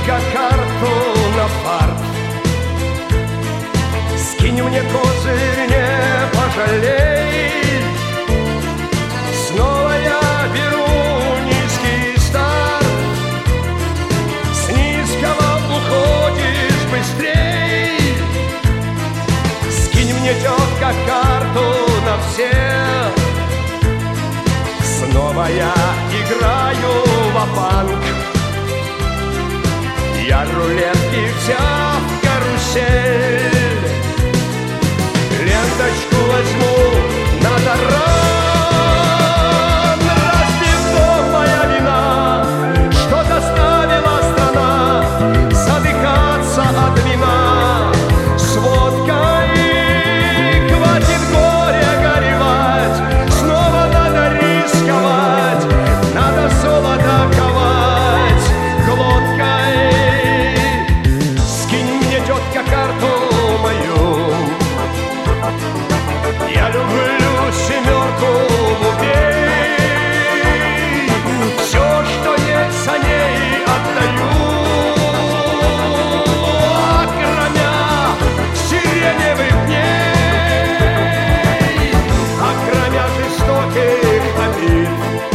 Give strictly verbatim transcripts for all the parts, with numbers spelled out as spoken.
тетка карту на фарт. Скинь мне козырь, не пожалей. Снова я беру низкий старт. С низкого уходишь быстрей. Скинь мне, тетка, карту на всех. Снова я играю ва-банк. Я рулетки взял в карусель. Ленточку возьму на таран. Разве то моя вина, что заставила страна задыхаться от вина? С водкой хватит горя горевать. Снова надо рисковать, надо золото ковать глоткой. Скинь мне, тетка, карту мою. Я люблю семерку, убей. Все, что есть, за ней отдаю. Окромя сиреневых дней, окромя жестоких обид.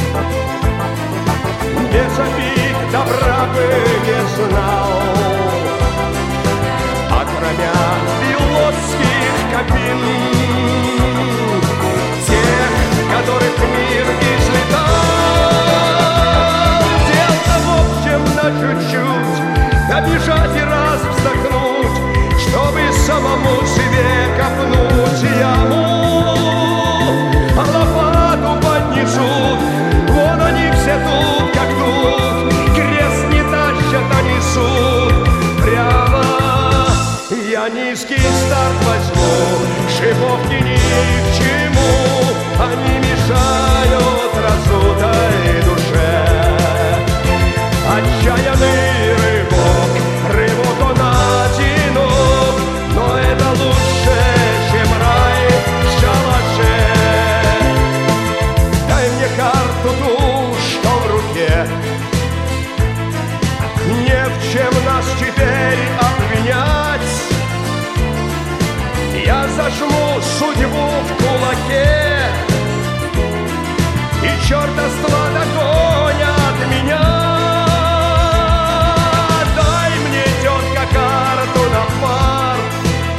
Без обид добра бы не знал. Окромя пилотских кабин, тех, которых мир излетал. Дело в общем на чуть-чуть, добежать и раз вздохнуть, чтобы самому себе копнуть яму. А лопату поднесут, вон они все тут, как тут. Крест не тащат, а несут прямо. Я низкий старт возьму, шиповки ни к чему. Они мешают разутой душе. Отчаянный рывок, рывок он одинок, но это лучше, чем рай в шалаше. Дай мне карту ту, что в руке. Не в чем нас теперь обвинять. Я зажму судьбу в кулаке, и черта с два догонят меня. Дай мне, тетка, карту на фарт.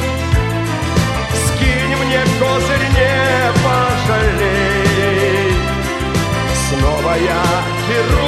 Скинь мне козырь, не пожалей. Снова я беру